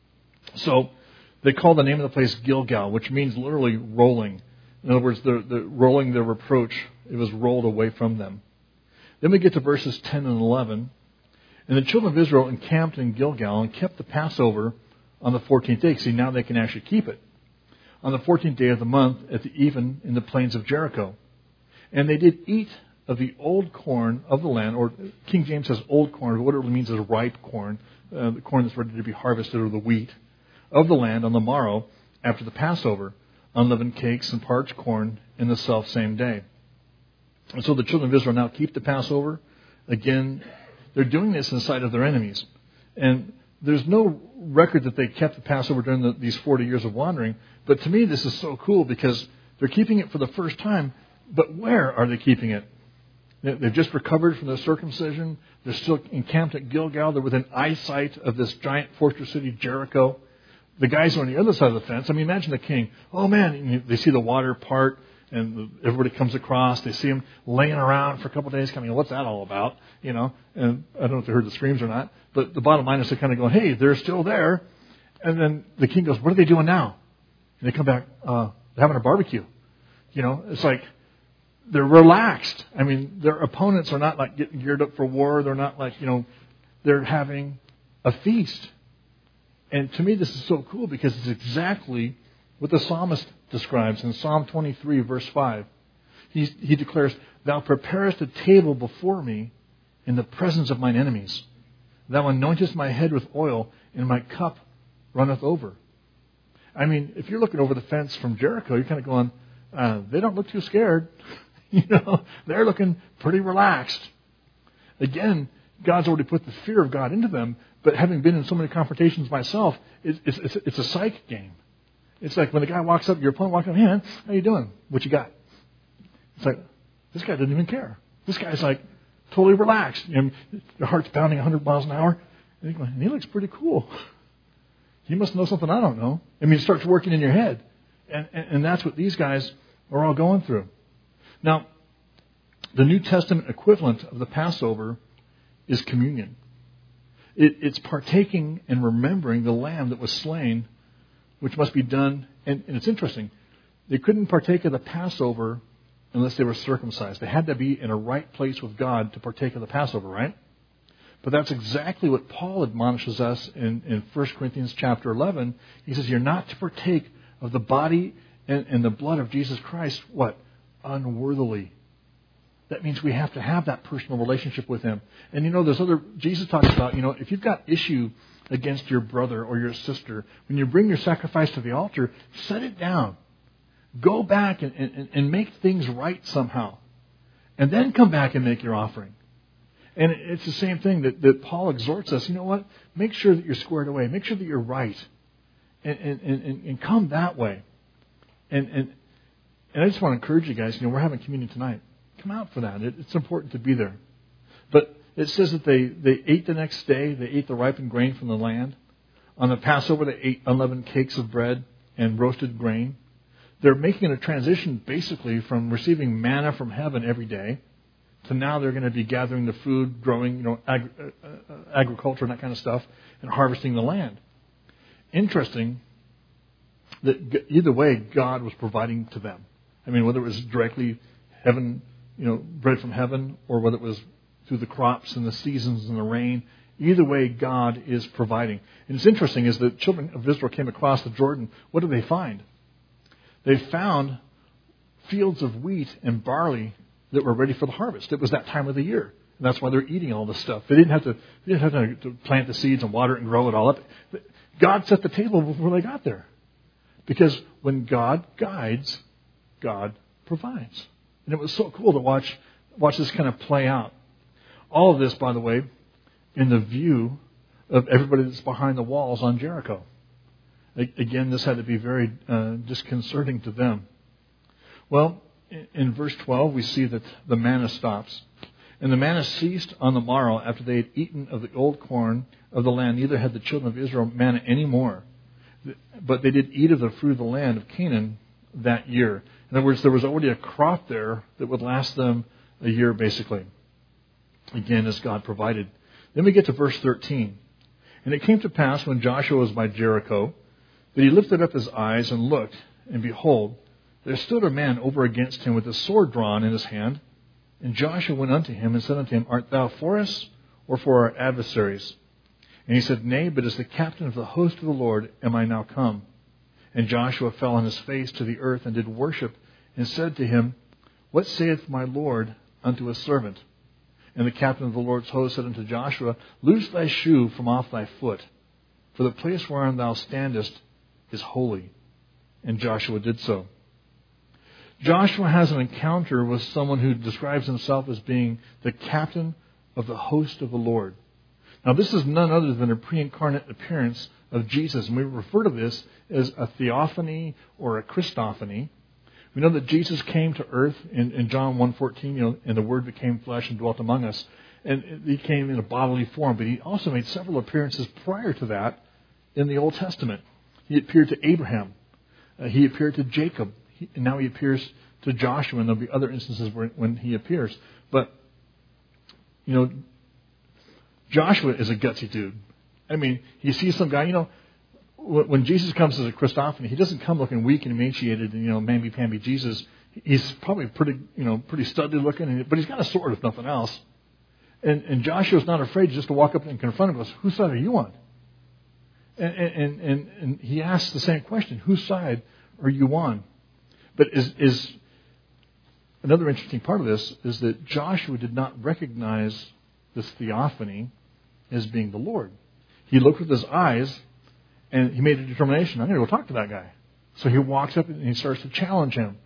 Speaker 1: So they call the name of the place Gilgal, which means literally rolling. In other words, the rolling their reproach, it was rolled away from them. Then we get to verses 10 and 11. And the children of Israel encamped in Gilgal and kept the Passover on the 14th day. See, now they can actually keep it. On the 14th day of the month at the even in the plains of Jericho. And they did eat of the old corn of the land, or King James says old corn, but what it really means is ripe corn, the corn that's ready to be harvested, or the wheat, of the land on the morrow after the Passover, unleavened cakes and parched corn in the selfsame day. And so the children of Israel now keep the Passover. Again, they're doing this in sight of their enemies. And there's no record that they kept the Passover during these 40 years of wandering. But to me, this is so cool because they're keeping it for the first time. But where are they keeping it? They've just recovered from their circumcision. They're still encamped at Gilgal. They're within eyesight of this giant fortress city, Jericho. The guys are on the other side of the fence. I mean, imagine the king. Oh, man, they see the water part. And everybody comes across. They see him laying around for a couple of days, kind of, what's that all about? And I don't know if they heard the screams or not. But the bottom line is they're kind of going, hey, they're still there. And then the king goes, what are they doing now? And they come back, they're having a barbecue. It's like they're relaxed. I mean, their opponents are not like getting geared up for war. They're not like, they're having a feast. And to me, this is so cool because it's exactly what the psalmist describes in Psalm 23, verse 5. He declares, Thou preparest a table before me in the presence of mine enemies. Thou anointest my head with oil, and my cup runneth over. I mean, if you're looking over the fence from Jericho, you're kind of going, they don't look too scared. They're looking pretty relaxed. Again, God's already put the fear of God into them, but having been in so many confrontations myself, it's a psych game. It's like when the guy walks up, your opponent walks up, hey, man, how you doing? What you got? It's like, this guy doesn't even care. This guy's like totally relaxed. Your heart's pounding 100 miles an hour. And he looks pretty cool. He must know something I don't know. I mean, it starts working in your head. And that's what these guys are all going through. Now, the New Testament equivalent of the Passover is communion. It's partaking and remembering the lamb that was slain, which must be done. And it's interesting. They couldn't partake of the Passover unless they were circumcised. They had to be in a right place with God to partake of the Passover, right? But that's exactly what Paul admonishes us in 1 Corinthians chapter 11. He says, you're not to partake of the body and the blood of Jesus Christ, what? Unworthily. That means we have to have that personal relationship with Him. And Jesus talks about, if you've got issue against your brother or your sister, when you bring your sacrifice to the altar, set it down. Go back and make things right somehow. And then come back and make your offering. And it's the same thing that Paul exhorts us. You know what? Make sure that you're squared away. Make sure that you're right. And come that way. And I just want to encourage you guys, we're having communion tonight. Come out for that. It's important to be there. But it says that they ate the next day. They ate the ripened grain from the land. On the Passover, they ate unleavened cakes of bread and roasted grain. They're making a transition basically from receiving manna from heaven every day to now they're going to be gathering the food, growing, agriculture and that kind of stuff, and harvesting the land. Interesting that either way, God was providing to them. I mean, whether it was directly heaven, bread from heaven, or whether it was through the crops and the seasons and the rain, either way, God is providing. And it's interesting, as the children of Israel came across the Jordan, what did they find? They found fields of wheat and barley that were ready for the harvest. It was that time of the year. And that's why they're eating all this stuff. They didn't have to plant the seeds and water it and grow it all up. God set the table before they got there. Because when God guides, God provides. And it was so cool to watch this kind of play out. All of this, by the way, in the view of everybody that's behind the walls on Jericho. Again, this had to be very disconcerting to them. Well, in verse 12, we see that the manna stops. And the manna ceased on the morrow after they had eaten of the old corn of the land. Neither had the children of Israel manna any more. But they did eat of the fruit of the land of Canaan that year. In other words, there was already a crop there that would last them a year, basically. Again, as God provided. Then we get to verse 13. And it came to pass when Joshua was by Jericho that he lifted up his eyes and looked, and behold, there stood a man over against him with a sword drawn in his hand. And Joshua went unto him and said unto him, Art thou for us or for our adversaries? And he said, Nay, but as the captain of the host of the Lord am I now come. And Joshua fell on his face to the earth and did worship, and said to him, What saith my Lord unto his servant? And the captain of the Lord's host said unto Joshua, Loose thy shoe from off thy foot, for the place whereon thou standest is holy. And Joshua did so. Joshua has an encounter with someone who describes himself as being the captain of the host of the Lord. Now, this is none other than a pre-incarnate appearance of Jesus, and we refer to this as a theophany or a Christophany. We know that Jesus came to earth in John 1:14, and the Word became flesh and dwelt among us. And he came in a bodily form, but he also made several appearances prior to that in the Old Testament. He appeared to Abraham. He appeared to Jacob. And now he appears to Joshua, and there'll be other instances when he appears. But, Joshua is a gutsy dude. I mean, he sees some guy, when Jesus comes as a Christophany, he doesn't come looking weak and emaciated and, mamby-pamby Jesus. He's probably pretty studly looking, but he's got a sword if nothing else. And Joshua's not afraid just to walk up and confront him and goes, Whose side are you on? And he asks the same question, Whose side are you on? But is another interesting part of this is that Joshua did not recognize this theophany as being the Lord. He looked with his eyes and he made a determination, I'm going to go talk to that guy. So he walks up and he starts to challenge him.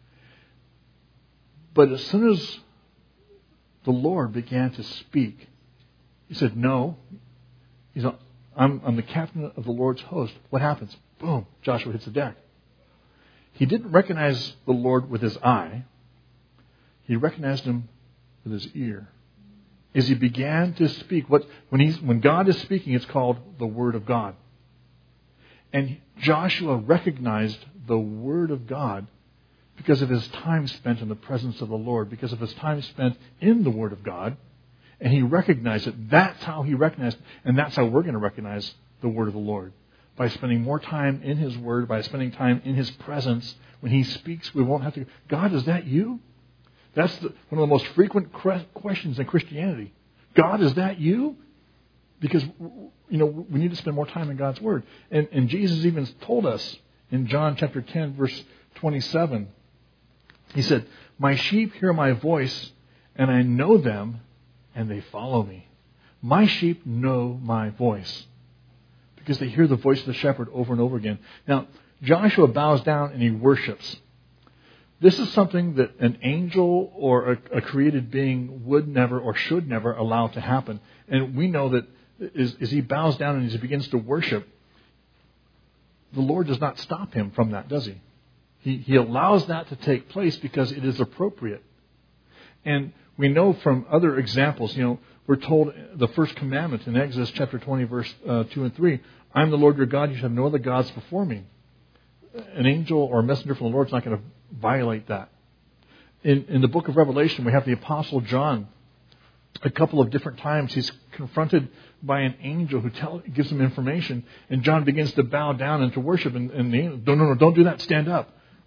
Speaker 1: But as soon as the Lord began to speak, he said, No. He said, I'm the captain of the Lord's host. What happens? Boom, Joshua hits the deck. He didn't recognize the Lord with his eye. He recognized him with his ear. As he began to speak, when God is speaking, it's called the Word of God. And Joshua recognized the Word of God because of his time spent in the presence of the Lord, because of his time spent in the Word of God. And he recognized it. That's how he recognized it. And that's how we're going to recognize the Word of the Lord. By spending more time in His Word, by spending time in His presence. When He speaks, we won't have to, God, is that you? That's one of the most frequent questions in Christianity. God, is that you? Because, we need to spend more time in God's Word. And Jesus even told us in John chapter 10, verse 27, He said, My sheep hear my voice, and I know them, and they follow me. My sheep know my voice. Because they hear the voice of the shepherd over and over again. Now, Joshua bows down and he worships. This is something that an angel or a created being would never or should never allow to happen. And we know that as he bows down and as he begins to worship, the Lord does not stop him from that, does he? He allows that to take place because it is appropriate. And we know from other examples, we're told the first commandment in Exodus chapter 20, verse 2 and 3, I am the Lord your God, you shall have no other gods before me. An angel or a messenger from the Lord is not going to violate that. In the book of Revelation, we have the Apostle John. A couple of different times he's confronted by an angel who gives him information, and John begins to bow down and to worship, and the angel, no, don't do that, stand up.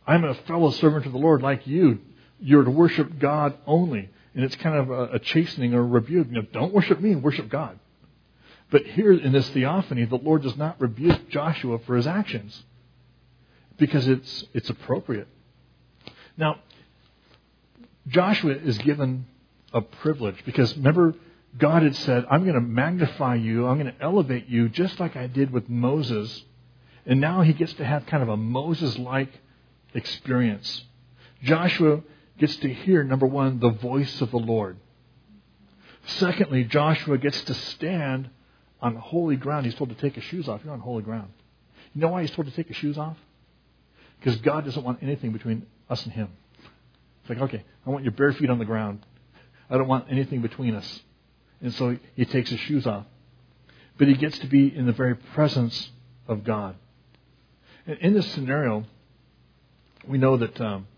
Speaker 1: I'm a fellow servant of the Lord like you. You're to worship God only. And it's kind of a chastening or a rebuke. Don't worship me, worship God. But here in this theophany, the Lord does not rebuke Joshua for his actions because it's appropriate. Now, Joshua is given a privilege because remember, God had said, I'm going to magnify you, I'm going to elevate you just like I did with Moses. And now he gets to have kind of a Moses-like experience. Joshua gets to hear, number one, the voice of the Lord. Secondly, Joshua gets to stand on holy ground. He's told to take his shoes off. You're on holy ground. You know why he's told to take his shoes off? Because God doesn't want anything between us and him. It's like, okay, I want your bare feet on the ground. I don't want anything between us. And so he takes his shoes off. But he gets to be in the very presence of God. And in this scenario, we know that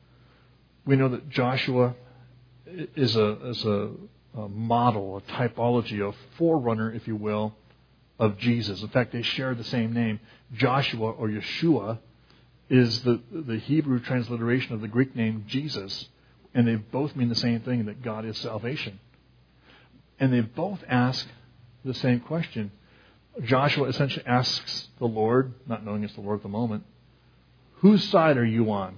Speaker 1: Joshua is a model, a typology, a forerunner, if you will, of Jesus. In fact, they share the same name. Joshua or Yeshua is the Hebrew transliteration of the Greek name Jesus. And they both mean the same thing, that God is salvation. And they both ask the same question. Joshua essentially asks the Lord, not knowing it's the Lord at the moment, whose side are you on?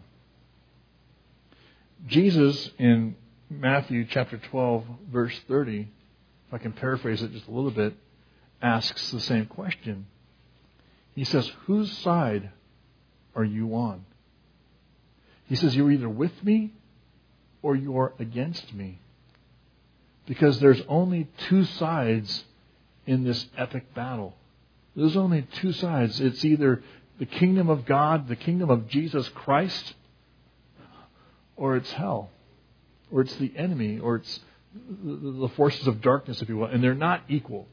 Speaker 1: Jesus in Matthew chapter 12, verse 30, if I can paraphrase it just a little bit, asks the same question. He says, whose side are you on? He says, you're either with me or you're against me. Because there's only two sides in this epic battle. There's only two sides. It's either the kingdom of God, the kingdom of Jesus Christ, or it's hell. Or it's the enemy, or it's the forces of darkness, if you will. And they're not equal.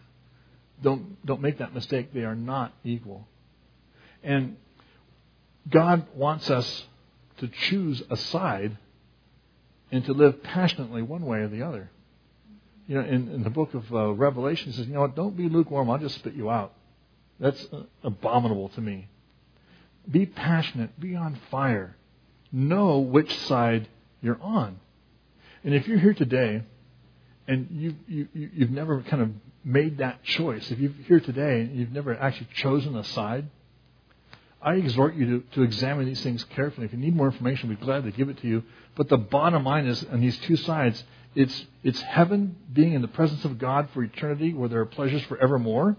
Speaker 1: Don't make that mistake. They are not equal. And God wants us to choose a side and to live passionately one way or the other. You know, in the book of Revelation, it says, you know what, don't be lukewarm, I'll just spit you out. That's abominable to me. Be passionate, be on fire. Know which side you're on. And if you're here today and you've never kind of made that choice, if you're here today and you've never actually chosen a side, I exhort you to examine these things carefully. If you need more information, we'd gladly give it to you. But the bottom line is, on these two sides, it's heaven, being in the presence of God for eternity, where there are pleasures forevermore,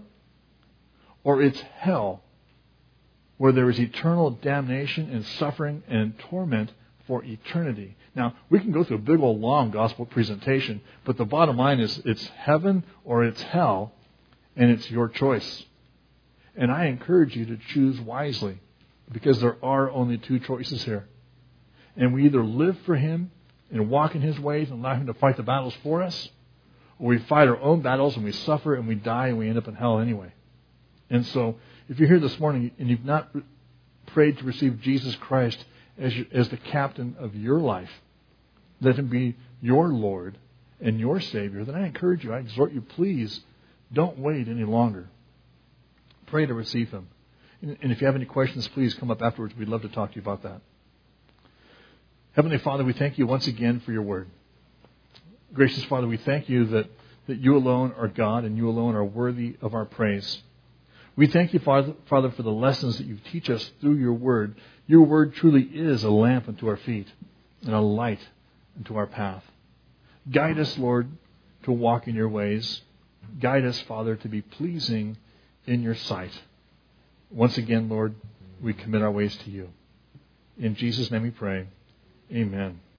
Speaker 1: or it's hell, where there is eternal damnation and suffering and torment for eternity. Now, we can go through a big old long gospel presentation, but the bottom line is it's heaven or it's hell, and it's your choice. And I encourage you to choose wisely, because there are only two choices here. And we either live for Him and walk in His ways and allow Him to fight the battles for us, or we fight our own battles and we suffer and we die and we end up in hell anyway. And so, if you're here this morning and you've not prayed to receive Jesus Christ as the captain of your life, let Him be your Lord and your Savior, then I encourage you, I exhort you, please don't wait any longer. Pray to receive Him. And if you have any questions, please come up afterwards. We'd love to talk to you about that. Heavenly Father, we thank you once again for your word. Gracious Father, we thank you that you alone are God and you alone are worthy of our praise. We thank you, Father, for the lessons that you teach us through your word. Your word truly is a lamp unto our feet and a light unto our path. Guide us, Lord, to walk in your ways. Guide us, Father, to be pleasing in your sight. Once again, Lord, we commit our ways to you. In Jesus' name we pray. Amen.